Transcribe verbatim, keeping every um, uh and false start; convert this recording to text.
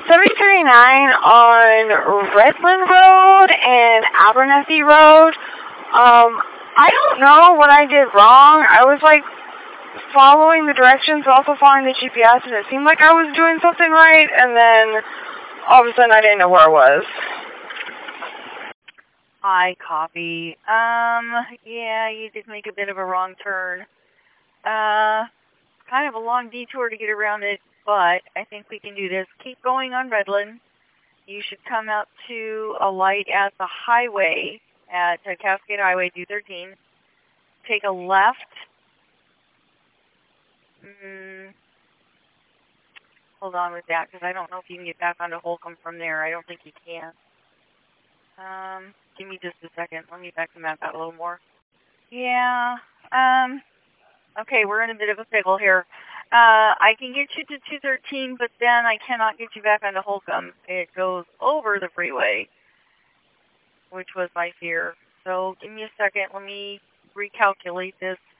seventy thirty-nine on Redland Road and Abernethy Road. Um, I don't know what I did wrong. I was like following the directions, also following the G P S, and it seemed like I was doing something right, and then all of a sudden I didn't know where I was. I copy. Um, yeah, you did make a bit of a wrong turn. Uh, kind of a long detour to get around it, but I think we can do this. Keep going on Redland. You should come out to a light at the highway, at uh, Cascade Highway two thirteen. Take a left. Mm, hold on with that, because I don't know if you can get back onto Holcomb from there. I don't think you can. Um, give me just a second. Let me back the map out a little more. Yeah, um, okay, we're in a bit of a pickle here. Uh, I can get you to two thirteen, but then I cannot get you back onto Holcomb. It goes over the freeway, which was my fear. So give me a second. Let me recalculate this.